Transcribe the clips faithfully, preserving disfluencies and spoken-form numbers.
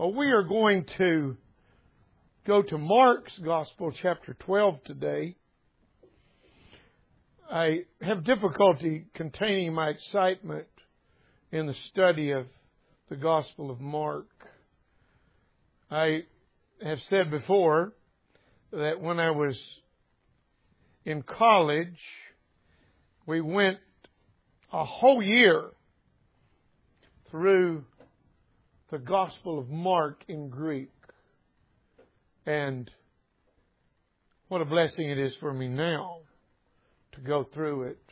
Well, we are going to go to Mark's Gospel, chapter twelve today. I have difficulty containing my excitement in the study of the Gospel of Mark. I have said before that when I was in college, we went a whole year through the Gospel of Mark in Greek. And what a blessing it is for me now to go through it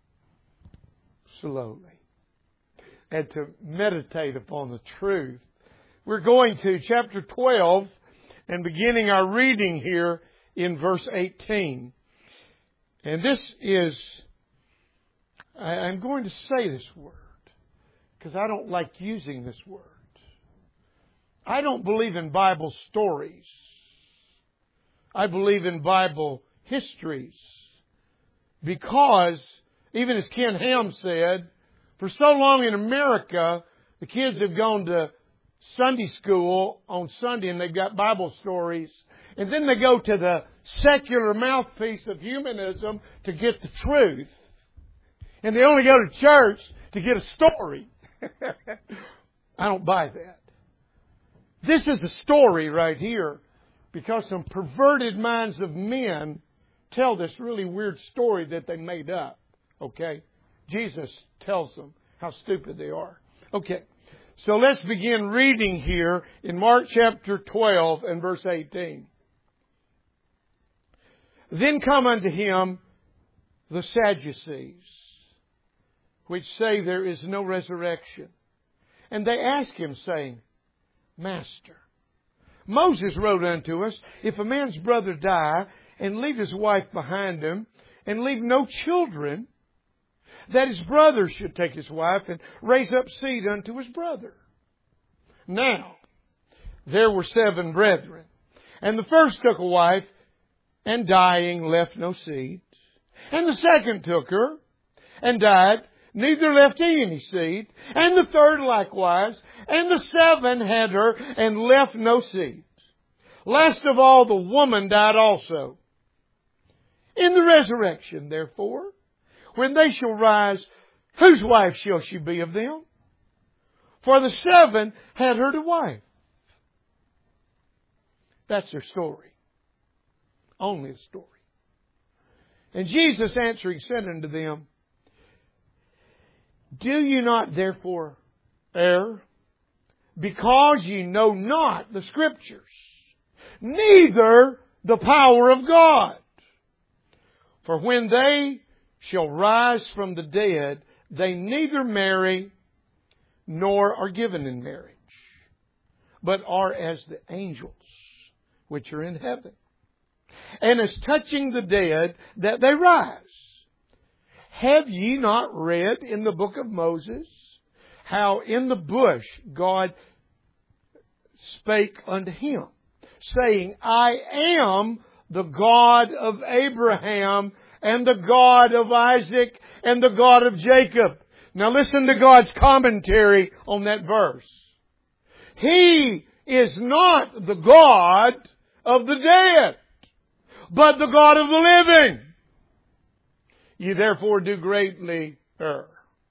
slowly and to meditate upon the truth. We're going to chapter twelve and beginning our reading here in verse eighteen. And this is, I'm going to say this word because I don't like using this word. I don't believe in Bible stories. I believe in Bible histories. Because, even as Ken Ham said, for so long in America, the kids have gone to Sunday school on Sunday and they've got Bible stories. And then they go to the secular mouthpiece of humanism to get the truth. And they only go to church to get a story. I don't buy that. This is a story right here because some perverted minds of men tell this really weird story that they made up. Okay? Jesus tells them how stupid they are. Okay. So let's begin reading here in Mark chapter twelve and verse eighteen. Then come unto him the Sadducees, which say there is no resurrection. And they ask him, saying, Master, Moses wrote unto us, if a man's brother die, and leave his wife behind him, and leave no children, that his brother should take his wife and raise up seed unto his brother. Now, there were seven brethren, and the first took a wife, and dying left no seed. And the second took her, and died, neither left he any seed. And the third likewise. And the seven had her, and left no seed. Last of all, the woman died also. In the resurrection, therefore, when they shall rise, whose wife shall she be of them? For the seven had her to wife. That's their story. Only a story. And Jesus answering said unto them, Do you not therefore err? Because ye know not the Scriptures, neither the power of God. For when they shall rise from the dead, they neither marry nor are given in marriage, but are as the angels which are in heaven. And as touching the dead, that they rise. Have ye not read in the book of Moses how in the bush God spake unto him, saying, I am the God of Abraham and the God of Isaac and the God of Jacob. Now listen to God's commentary on that verse. He is not the God of the dead, but the God of the living. Ye therefore do greatly err.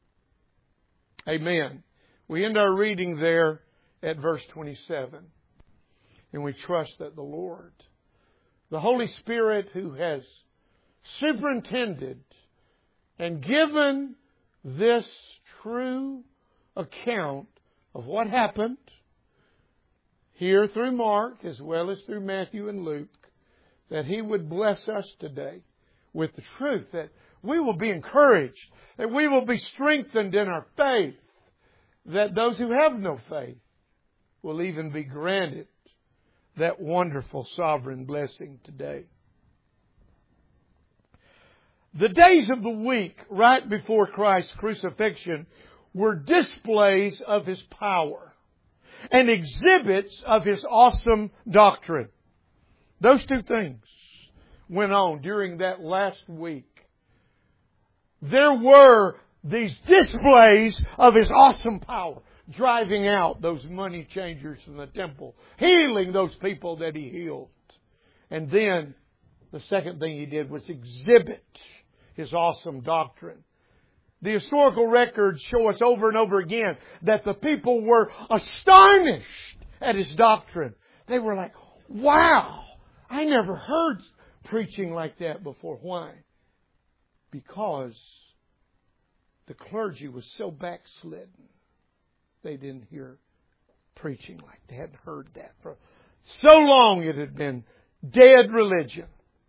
Amen. We end our reading there at verse twenty-seven. And we trust that the Lord, the Holy Spirit who has superintended and given this true account of what happened here through Mark as well as through Matthew and Luke, that He would bless us today with the truth, that we will be encouraged, that we will be strengthened in our faith, that those who have no faith will even be granted that wonderful sovereign blessing today. The days of the week right before Christ's crucifixion were displays of His power and exhibits of His awesome doctrine. Those two things went on during that last week. There were these displays of His awesome power. driving out those money changers from the temple, healing those people that He healed. And then the second thing He did was exhibit His awesome doctrine. The historical records show us over and over again that the people were astonished at His doctrine. They were like, wow, I never heard preaching like that before. Why? Because the clergy was so backslidden. They didn't hear preaching like they hadn't heard that for so long. It had been dead religion.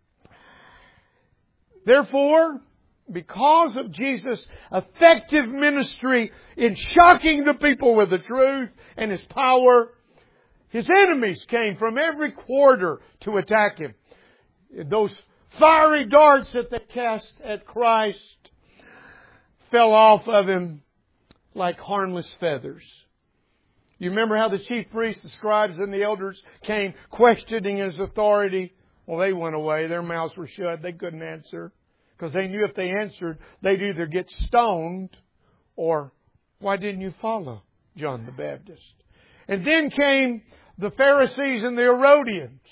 Therefore, because of Jesus' effective ministry in shocking the people with the truth and His power, His enemies came from every quarter to attack Him. Those fiery darts that they cast at Christ fell off of Him like harmless feathers. You remember how the chief priests, the scribes, and the elders came questioning His authority? Well, they went away. Their mouths were shut. They couldn't answer. Because they knew if they answered, they'd either get stoned or, why didn't you follow John the Baptist? And then came the Pharisees and the Herodians.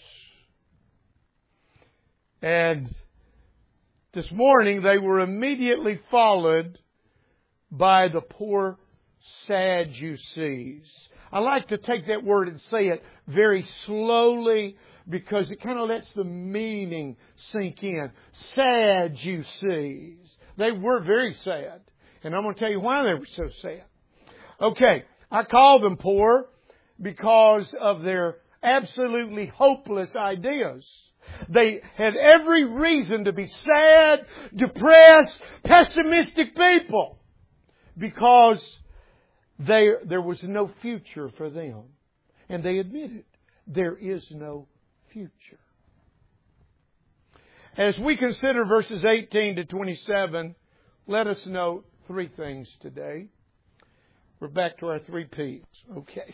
And this morning they were immediately followed by the poor Sadducees. I like to take that word and say it very slowly because it kind of lets the meaning sink in. Sadducees. They were very sad. And I'm going to tell you why they were so sad. Okay, I call them poor because of their absolutely hopeless ideas. They had every reason to be sad, depressed, pessimistic people. Because they, there was no future for them. And they admitted there is no future. As we consider verses eighteen to twenty-seven, let us note three things today. We're back to our three P's. Okay.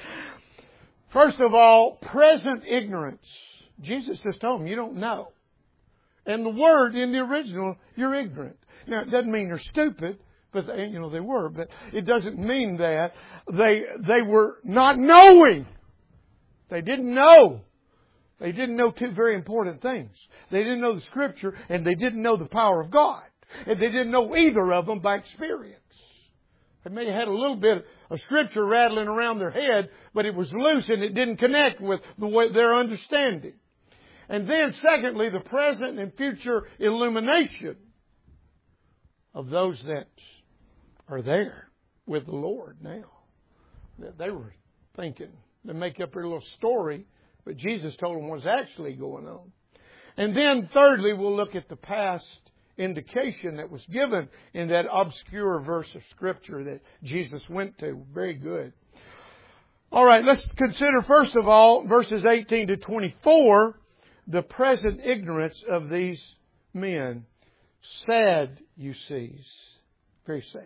First of all, present ignorance. Jesus just told them, you don't know. And the word in the original, you're ignorant. Now, it doesn't mean they're stupid. But they, you know, they were, but it doesn't mean that. They, they were not knowing. They didn't know. They didn't know two very important things. They didn't know the Scripture and they didn't know the power of God. And they didn't know either of them by experience. They may have had a little bit of Scripture rattling around their head, but it was loose and it didn't connect with the way, their understanding. And then secondly, the present and future illumination of those that are there with the Lord now. They were thinking to make up their little story, but Jesus told them what's actually going on. And then thirdly, we'll look at the past indication that was given in that obscure verse of Scripture that Jesus went to. Very good. All right, let's consider first of all verses eighteen to twenty-four, the present ignorance of these men. Sad, you see. Very sad.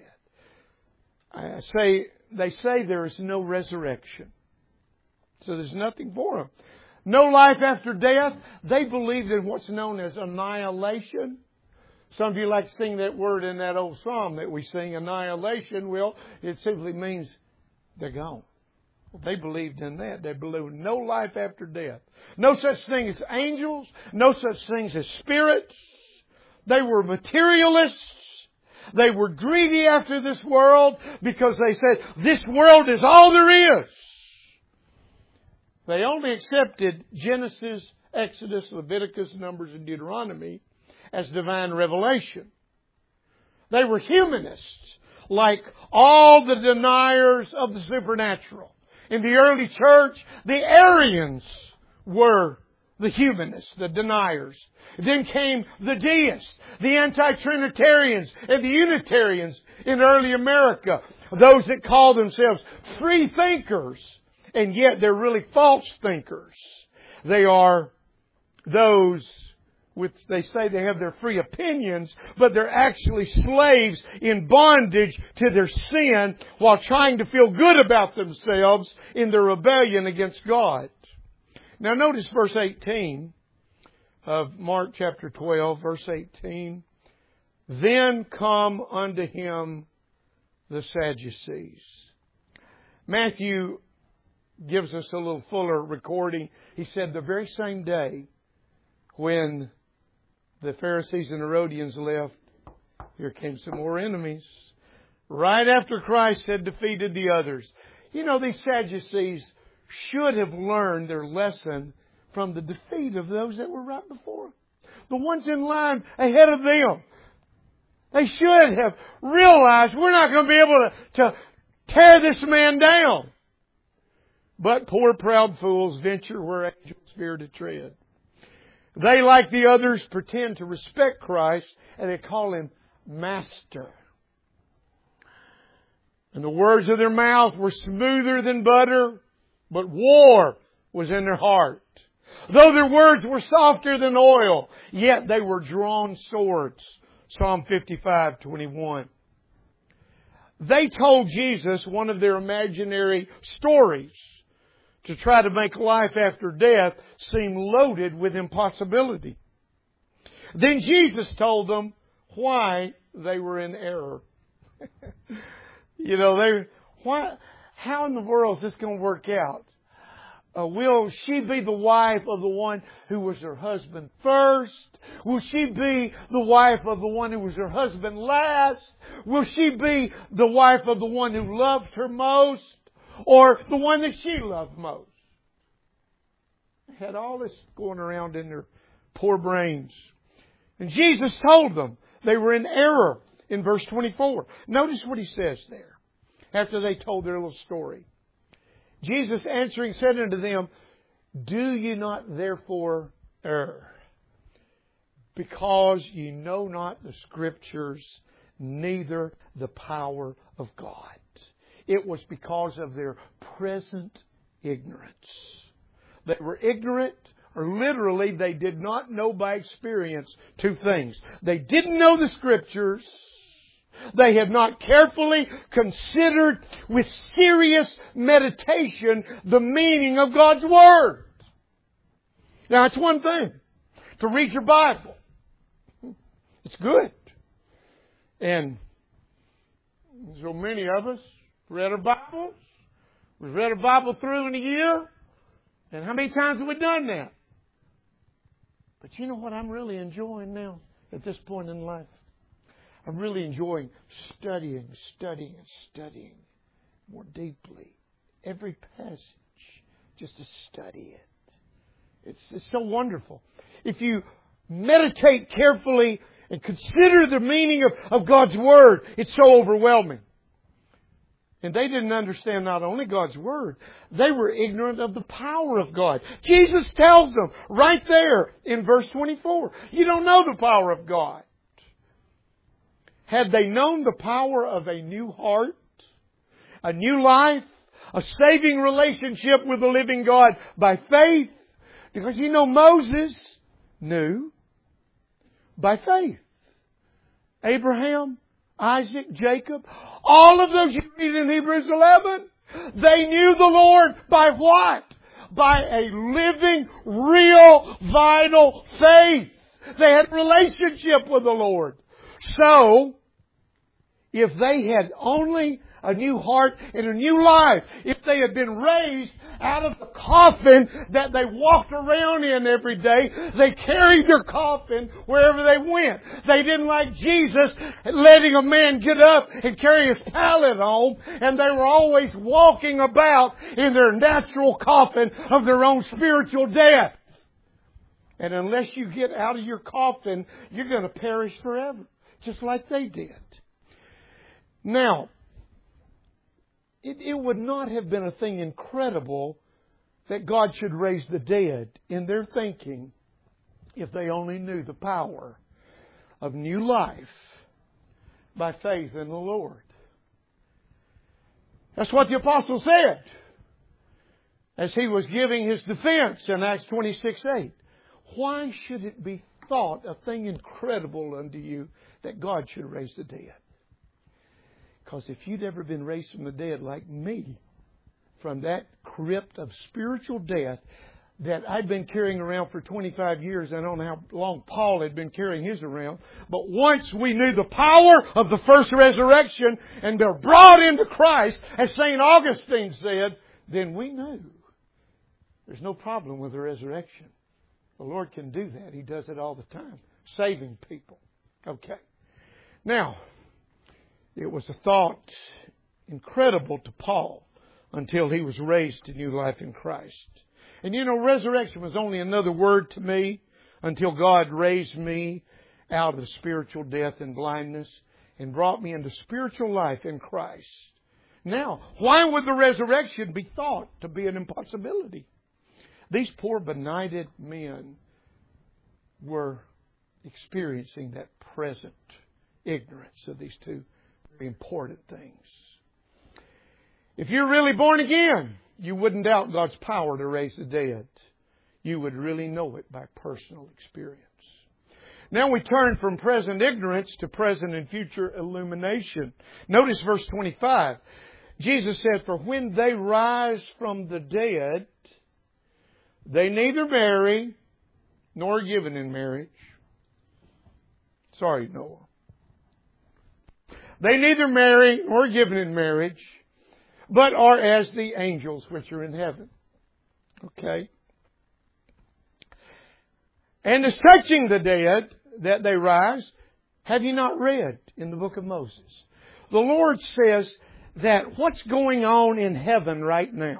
I say, they say there is no resurrection. So there's nothing for them. No life after death. They believed in what's known as annihilation. Some of you like to sing that word in that old psalm that we sing, annihilation. Well, it simply means they're gone. Well, they believed in that. They believed in no life after death. No such thing as angels. No such things as spirits. They were materialists. They were greedy after this world because they said, this world is all there is. They only accepted Genesis, Exodus, Leviticus, Numbers, and Deuteronomy as divine revelation. They were humanists, like all the deniers of the supernatural. In the early church, the Arians were the humanists, the deniers. Then came the deists, the anti-Trinitarians, and the Unitarians in early America. Those that call themselves free thinkers, and yet they're really false thinkers. They are those with, they say they have their free opinions, but they're actually slaves in bondage to their sin while trying to feel good about themselves in their rebellion against God. Now notice verse eighteen of Mark chapter twelve, verse eighteen. Then come unto him the Sadducees. Matthew gives us a little fuller recording. He said the very same day when the Pharisees and Herodians left, here came some more enemies. Right after Christ had defeated the others. You know, these Sadducees should have learned their lesson from the defeat of those that were right before. The ones in line ahead of them. They should have realized we're not going to be able to, to tear this man down. But poor proud fools venture where angels fear to tread. They, like the others, pretend to respect Christ and they call Him Master. And the words of their mouth were smoother than butter, but war was in their heart. Though their words were softer than oil, yet they were drawn swords. Psalm fifty-five twenty-one. They told Jesus one of their imaginary stories to try to make life after death seem loaded with impossibility. Then Jesus told them why they were in error. You know, they why? How in the world is this going to work out? Uh, will she be the wife of the one who was her husband first? Will she be the wife of the one who was her husband last? Will she be the wife of the one who loved her most? Or the one that she loved most? They had all this going around in their poor brains. And Jesus told them they were in error in verse twenty-four. Notice what He says there after they told their little story. Jesus answering said unto them, do you not therefore err, because ye know not the Scriptures, neither the power of God. It was because of their present ignorance. They were ignorant, or literally they did not know by experience two things. They didn't know the Scriptures. They had not carefully considered with serious meditation the meaning of God's Word. Now, it's one thing to read your Bible. It's good. And so many of us read our Bibles. We've read our Bible through in a year. And how many times have we done that? But you know what I'm really enjoying now at this point in life? I'm really enjoying studying, studying, and studying more deeply. Every passage, just to study it. It's, it's so wonderful. If you meditate carefully and consider the meaning of, of God's Word, it's so overwhelming. And they didn't understand not only God's Word, they were ignorant of the power of God. Jesus tells them right there in verse twenty-four, you don't know the power of God. Had they known the power of a new heart, a new life, a saving relationship with the living God by faith, because you know Moses knew by faith. Abraham, Isaac, Jacob, all of those you read in Hebrews eleven, they knew the Lord by what? By a living, real, vital faith. They had a relationship with the Lord. So, if they had only a new heart and a new life, if they had been raised out of the coffin that they walked around in every day, they carried their coffin wherever they went. They didn't like Jesus letting a man get up and carry his pallet home, and they were always walking about in their natural coffin of their own spiritual death. And unless you get out of your coffin, you're going to perish forever, just like they did. Now, it, it would not have been a thing incredible that God should raise the dead in their thinking if they only knew the power of new life by faith in the Lord. That's what the apostle said as he was giving his defense in Acts twenty-six eight. Why should it be thought a thing incredible unto you that God should raise the dead? Because if you'd ever been raised from the dead like me, from that crypt of spiritual death, that I'd been carrying around for twenty-five years. I don't know how long Paul had been carrying his around. But once we knew the power of the first resurrection and they're brought into Christ, as Saint Augustine said, then we knew there's no problem with the resurrection. The Lord can do that. He does it all the time, saving people. Okay. Now, it was a thought incredible to Paul until he was raised to new life in Christ. And you know, resurrection was only another word to me until God raised me out of spiritual death and blindness and brought me into spiritual life in Christ. Now, why would the resurrection be thought to be an impossibility? These poor benighted men were experiencing that present ignorance of these two very important things. If you're really born again, you wouldn't doubt God's power to raise the dead. You would really know it by personal experience. Now we turn from present ignorance to present and future illumination. Notice verse twenty-five. Jesus said, "For when they rise from the dead, they neither marry nor are given in marriage." Sorry, Noah. "They neither marry nor are given in marriage, but are as the angels which are in heaven." Okay. "And as touching the dead, that they rise, have you not read in the book of Moses?" The Lord says that what's going on in heaven right now,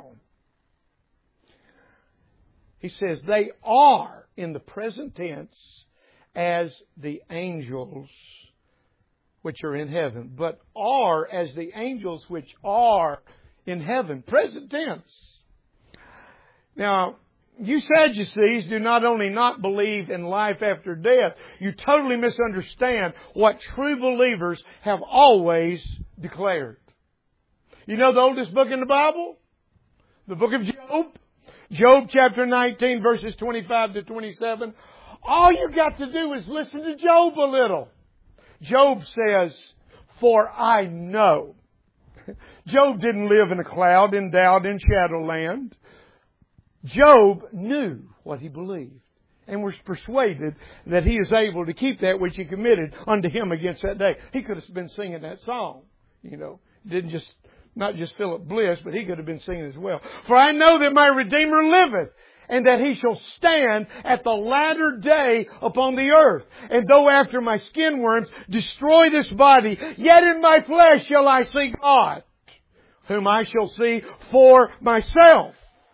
He says they are in the present tense as the angels which are in heaven, but are as the angels which are in heaven. Present tense. Now, you Sadducees do not only not believe in life after death, you totally misunderstand what true believers have always declared. You know the oldest book in the Bible? The book of Job. Job chapter nineteen, verses twenty-five to twenty-seven. All you got to do is listen to Job a little. Job says, "For I know." Job didn't live in a cloud endowed in shadowland. Job knew what he believed and was persuaded that he is able to keep that which he committed unto him against that day. He could have been singing that song, you know. Didn't just, not just Philip Bliss, but he could have been singing as well. "For I know that my Redeemer liveth, and that He shall stand at the latter day upon the earth. And though after my skin worms destroy this body, yet in my flesh shall I see God, whom I shall see for myself.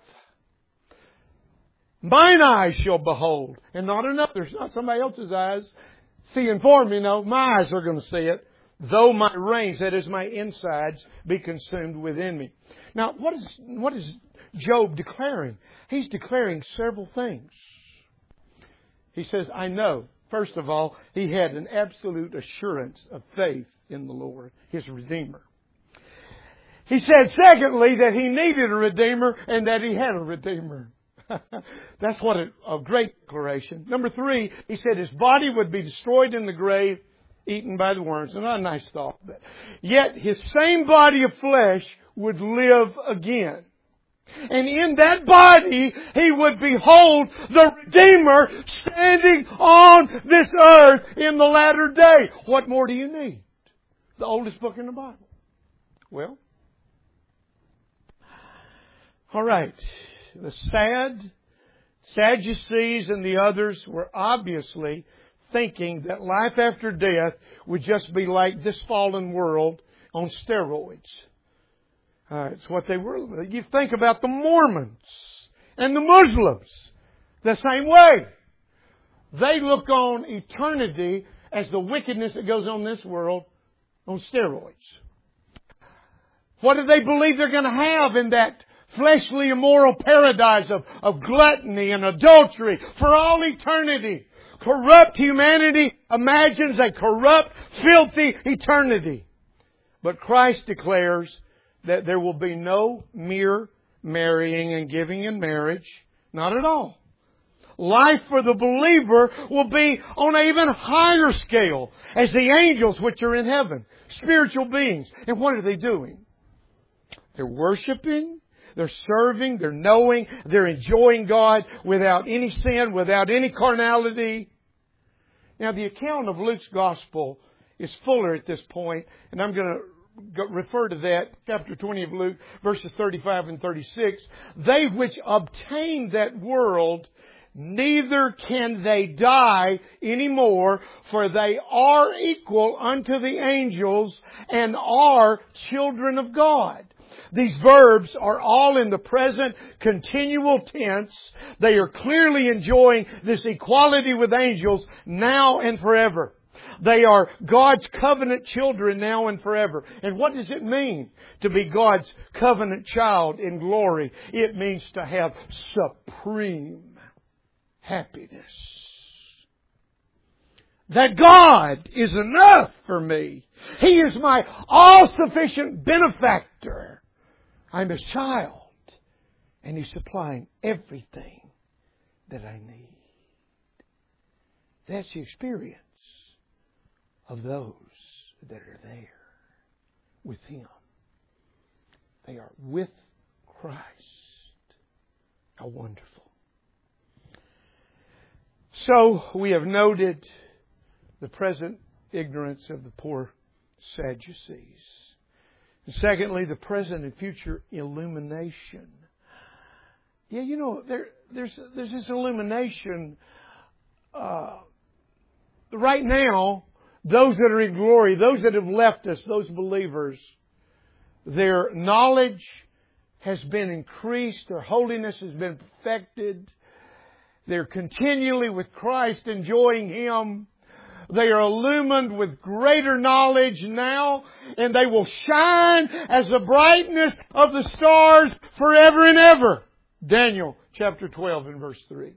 Mine eyes shall behold, and not another's, not somebody else's eyes, seeing for me. No, my eyes are going to see it. Though my reins, that is my insides, be consumed within me." Now, what is, what is Job declaring? He's declaring several things. He says, I know. First of all, he had an absolute assurance of faith in the Lord, his Redeemer. He said, secondly, that he needed a Redeemer and that he had a Redeemer. That's what a, a great declaration. Number three, he said his body would be destroyed in the grave, eaten by the worms. And not a nice thought. But yet his same body of flesh would live again. And in that body, he would behold the Redeemer standing on this earth in the latter day. What more do you need? The oldest book in the Bible. Well, all right. The sad Sadducees and the others were obviously thinking that life after death would just be like this fallen world on steroids. Uh, it's what they were. You think about the Mormons and the Muslims the same way. They look on eternity as the wickedness that goes on in this world on steroids. What do they believe they're going to have in that fleshly immoral paradise of, of gluttony and adultery for all eternity? Corrupt humanity imagines a corrupt, filthy eternity. But Christ declares that there will be no mere marrying and giving in marriage. Not at all. Life for the believer will be on an even higher scale as the angels which are in heaven. Spiritual beings. And what are they doing? They're worshiping. They're serving, they're knowing, they're enjoying God without any sin, without any carnality. Now, the account of Luke's Gospel is fuller at this point, and I'm going to refer to that, chapter twenty of Luke, verses thirty-five and thirty-six. They which obtain that world, neither can they die anymore, for they are equal unto the angels and are children of God. These verbs are all in the present continual tense. They are clearly enjoying this equality with angels now and forever. They are God's covenant children now and forever. And what does it mean to be God's covenant child in glory? It means to have supreme happiness. That God is enough for me. He is my all-sufficient benefactor. I'm His child. And He's supplying everything that I need. That's the experience of those that are there with Him. They are with Christ. How wonderful. So, we have noted the present ignorance of the poor Sadducees. And secondly, the present and future illumination. Yeah, you know, there, there's, there's this illumination. Uh, right now, those that are in glory, those that have left us, those believers, their knowledge has been increased, their holiness has been perfected. They're continually with Christ, enjoying Him. They are illumined with greater knowledge now, and they will shine as the brightness of the stars forever and ever. Daniel chapter twelve and verse three.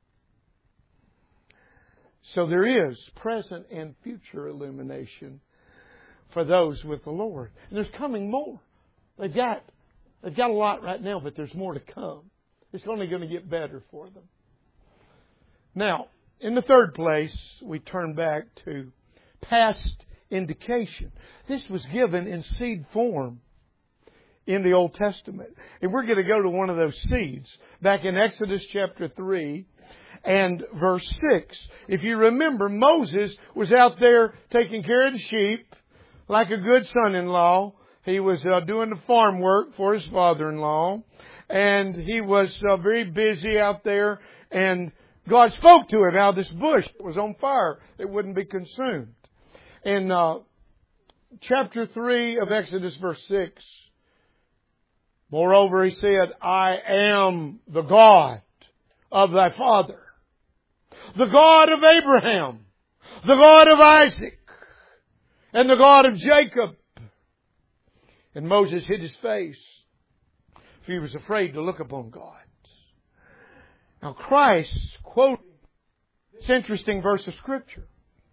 So there is present and future illumination for those with the Lord. And there's coming more. They've got, they've got a lot right now, but there's more to come. It's only going to get better for them. Now, in the third place, we turn back to past indication. This was given in seed form in the Old Testament. And we're going to go to one of those seeds back in Exodus chapter three and verse six. If you remember, Moses was out there taking care of the sheep like a good son-in-law. He was uh, doing the farm work for his father-in-law. And he was uh, very busy out there, and God spoke to him out of this bush that was on fire. It wouldn't be consumed. In uh, chapter three of Exodus verse six, moreover, He said, I am the God of thy father, the God of Abraham, the God of Isaac, and the God of Jacob. And Moses hid his face, for he was afraid to look upon God. Now Christ quoted this interesting verse of Scripture.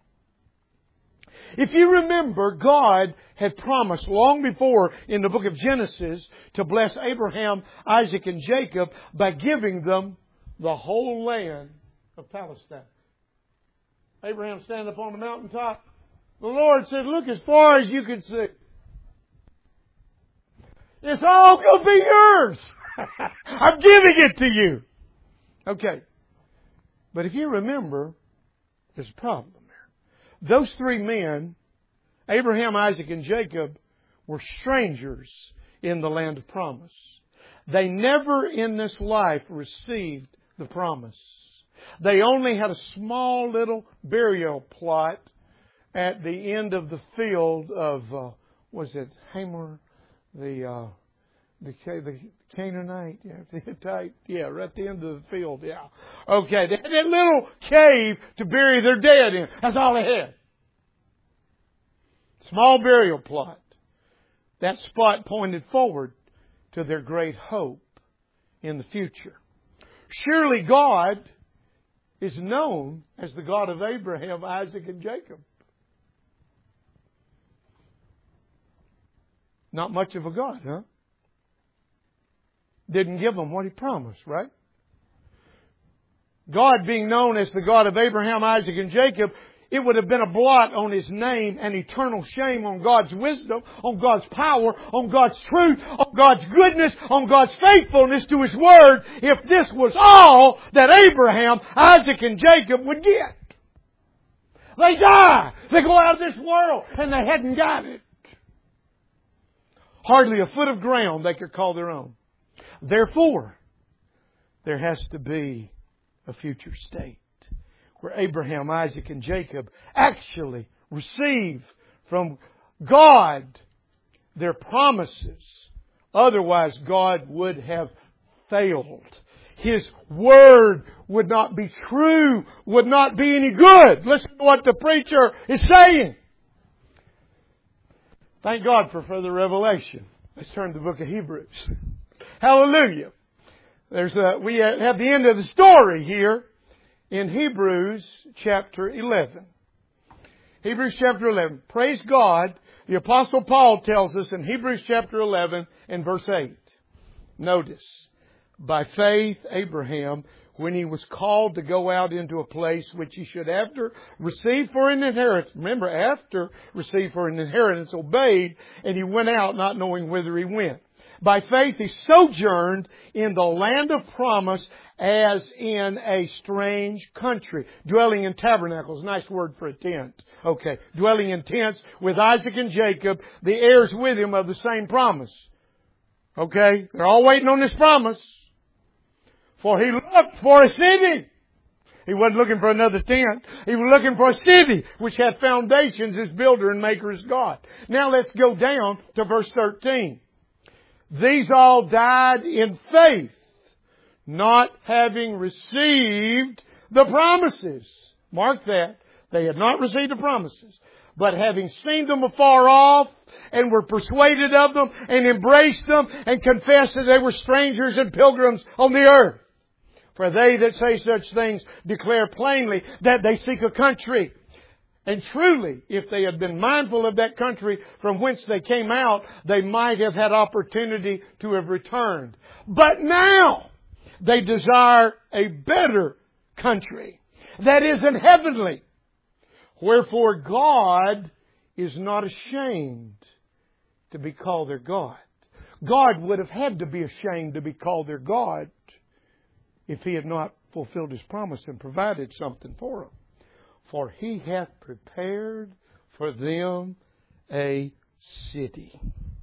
If you remember, God had promised long before in the book of Genesis to bless Abraham, Isaac, and Jacob by giving them the whole land of Palestine. Abraham standing up on the mountaintop. The Lord said, look as far as you can see. It's all going to be yours. I'm giving it to you. Okay. But if you remember, there's a problem there. Those three men, Abraham, Isaac, and Jacob, were strangers in the land of promise. They never in this life received the promise. They only had a small little burial plot at the end of the field of, uh, was it Hamor? The, uh, the, the Canaanite, yeah, the Hittite, yeah, right at the end of the field, yeah. Okay, they had that little cave to bury their dead in. That's all they had. Small burial plot. That spot pointed forward to their great hope in the future. Surely God is known as the God of Abraham, Isaac, and Jacob. Not much of a God, huh? Didn't give them what He promised, right? God being known as the God of Abraham, Isaac, and Jacob, it would have been a blot on His name and eternal shame on God's wisdom, on God's power, on God's truth, on God's goodness, on God's faithfulness to His Word if this was all that Abraham, Isaac, and Jacob would get. They die. They go out of this world and they hadn't got it. Hardly a foot of ground they could call their own. Therefore, there has to be a future state where Abraham, Isaac, and Jacob actually receive from God their promises. Otherwise, God would have failed. His Word would not be true, would not be any good. Listen to what the preacher is saying. Thank God for further revelation. Let's turn to the book of Hebrews. Hallelujah. There's a, we have the end of the story here in Hebrews chapter eleven. Hebrews chapter eleven. Praise God. The Apostle Paul tells us in Hebrews chapter eleven and verse eight. Notice, by faith Abraham, when he was called to go out into a place which he should after receive for an inheritance. Remember, after receive for an inheritance, obeyed, and he went out not knowing whither he went. By faith he sojourned in the land of promise as in a strange country, dwelling in tabernacles. Nice word for a tent. Okay. Dwelling in tents with Isaac and Jacob, the heirs with him of the same promise. Okay. They're all waiting on this promise. For he looked for a city. He wasn't looking for another tent. He was looking for a city which had foundations, his builder and maker is God. Now let's go down to verse thirteen. These all died in faith, not having received the promises. Mark that. They had not received the promises, but having seen them afar off, and were persuaded of them, and embraced them, and confessed that they were strangers and pilgrims on the earth. For they that say such things declare plainly that they seek a country. And truly, if they had been mindful of that country from whence they came out, they might have had opportunity to have returned. But now they desire a better country that isn't heavenly. Wherefore God is not ashamed to be called their God. God would have had to be ashamed to be called their God if He had not fulfilled His promise and provided something for them. For He hath prepared for them a city.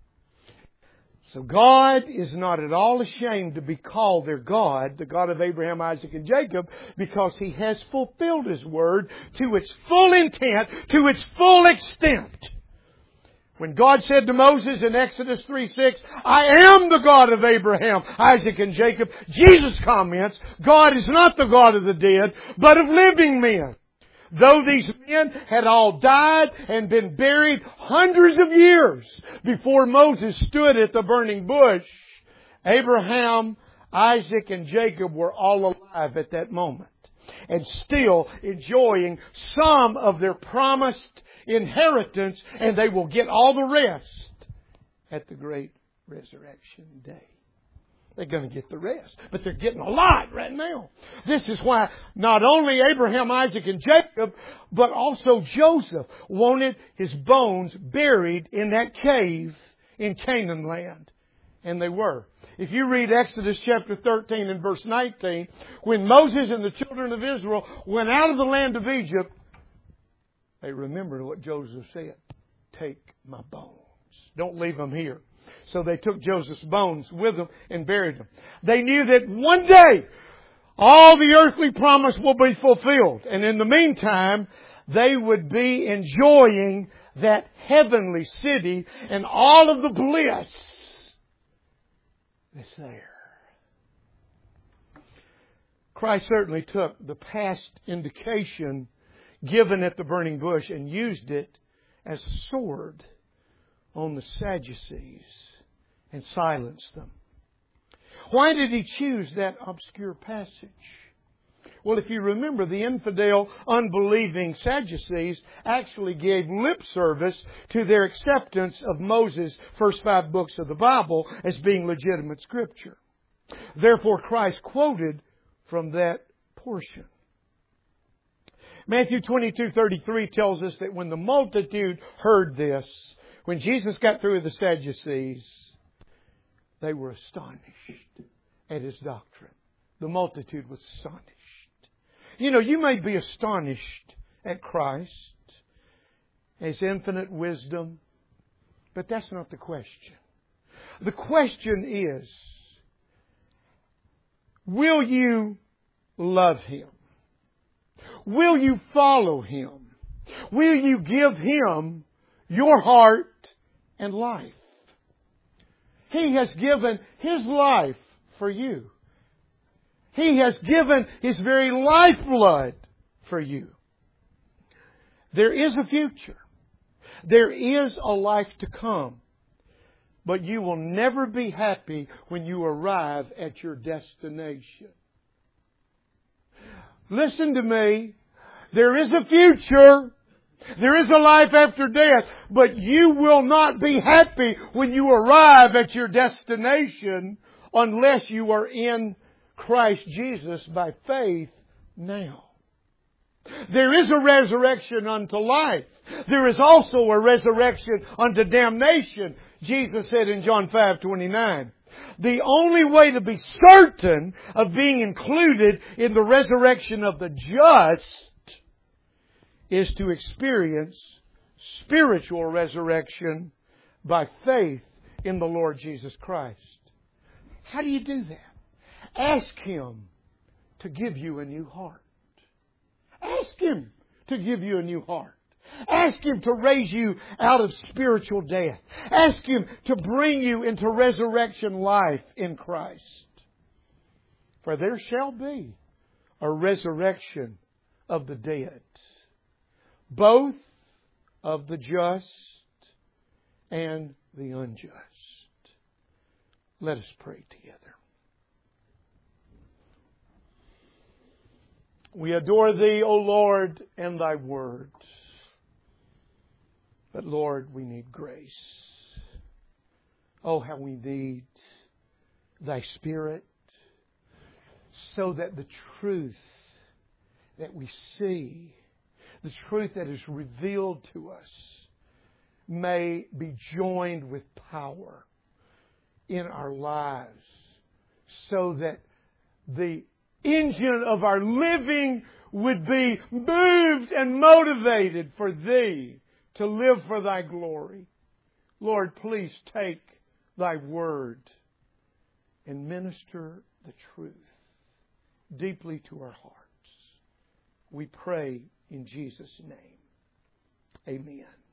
So God is not at all ashamed to be called their God, the God of Abraham, Isaac, and Jacob, because He has fulfilled His word to its full intent, to its full extent. When God said to Moses in Exodus three six, I am the God of Abraham, Isaac, and Jacob, Jesus comments, God is not the God of the dead, but of living men. Though these men had all died and been buried hundreds of years before Moses stood at the burning bush, Abraham, Isaac, and Jacob were all alive at that moment and still enjoying some of their promised inheritance, and they will get all the rest at the great resurrection day. They're going to get the rest. But they're getting a lot right now. This is why not only Abraham, Isaac, and Jacob, but also Joseph wanted his bones buried in that cave in Canaan land. And they were. If you read Exodus chapter thirteen and verse nineteen, when Moses and the children of Israel went out of the land of Egypt, they remembered what Joseph said. Take my bones. Don't leave them here. So they took Joseph's bones with them and buried them. They knew that one day all the earthly promise will be fulfilled. And in the meantime, they would be enjoying that heavenly city and all of the bliss that's there. Christ certainly took the past indication given at the burning bush and used it as a sword on the Sadducees and silenced them. Why did He choose that obscure passage? Well, if you remember, the infidel, unbelieving Sadducees actually gave lip service to their acceptance of Moses' first five books of the Bible as being legitimate Scripture. Therefore, Christ quoted from that portion. Matthew twenty-two thirty-three tells us that when the multitude heard this, when Jesus got through with the Sadducees, they were astonished at His doctrine. The multitude was astonished. You know, you may be astonished at Christ, His infinite wisdom, but that's not the question. The question is, will you love Him? Will you follow Him? Will you give Him your heart and life? He has given His life for you. He has given His very lifeblood for you. There is a future. There is a life to come. But you will never be happy when you arrive at your destination. Listen to me. There is a future. There is a life after death. But you will not be happy when you arrive at your destination unless you are in Christ Jesus by faith now. There is a resurrection unto life. There is also a resurrection unto damnation. Jesus said in John five twenty-nine, the only way to be certain of being included in the resurrection of the just is to experience spiritual resurrection by faith in the Lord Jesus Christ. How do you do that? Ask Him to give you a new heart. Ask Him to give you a new heart. Ask Him to raise you out of spiritual death. Ask Him to bring you into resurrection life in Christ. For there shall be a resurrection of the dead, both of the just and the unjust. Let us pray together. We adore Thee, O Lord, and Thy Word. But Lord, we need grace. Oh, how we need Thy Spirit so that the truth that we see, the truth that is revealed to us, may be joined with power in our lives so that the engine of our living would be moved and motivated for Thee to live for Thy glory. Lord, please take Thy Word and minister the truth deeply to our hearts. We pray in Jesus' name. Amen.